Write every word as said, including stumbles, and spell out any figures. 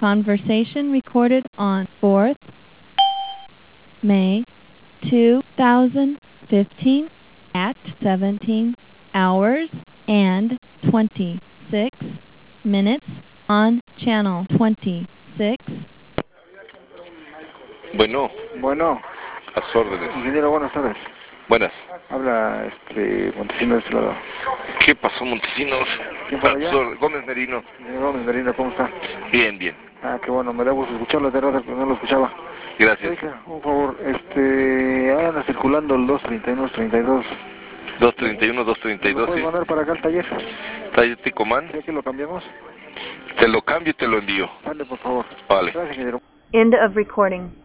Conversation recorded on fourth May two thousand fifteen at seventeen hours and twenty-six minutes on channel twenty-six. Bueno, Bueno, a sus órdenes. ingeniero, buenas tardes. Buenas. Habla este Montesino de este lado. ¿Qué pasó, Montesinos? ¿Quién por A allá? sus órdenes. Gómez Merino. Ingeniero Gómez Merino, ¿cómo está? Bien, bien. Ah, qué bueno, me da gusto escucharlo, de verdad que no lo escuchaba. Gracias. Oiga, un favor, este, ahí anda circulando el dos treinta y uno, dos treinta y dos. dos treinta y uno, dos treinta y ¿Me dos, lo puedes sí. mandar para acá al taller? Taller Ticomán. ¿Sí que lo cambiamos? Te lo cambio y te lo envío. Dale, por favor. Vale. Gracias, ingeniero. End of recording.